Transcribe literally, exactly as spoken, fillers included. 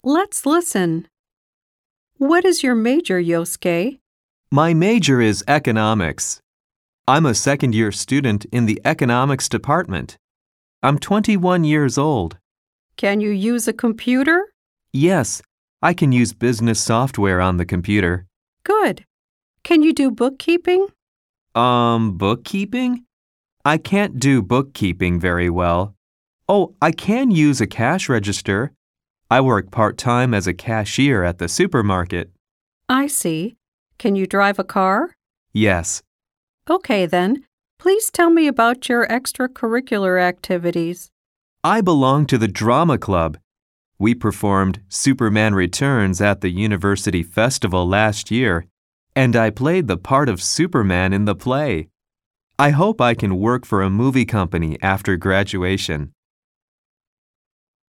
Let's listen. What is your major, Yosuke? My major is economics. I'm a second-year student in the economics department. I'm twenty-one years old. Can you use a computer? Yes, I can use business software on the computer. Good. Can you do bookkeeping? Um, bookkeeping? I can't do bookkeeping very well. Oh, I can use a cash register. I work part-time as a cashier at the supermarket. I see. Can you drive a car? Yes. Okay then. Please tell me about your extracurricular activities. I belong to the drama club. We performed Superman Returns at the University Festival last year, and I played the part of Superman in the play. I hope I can work for a movie company after graduation.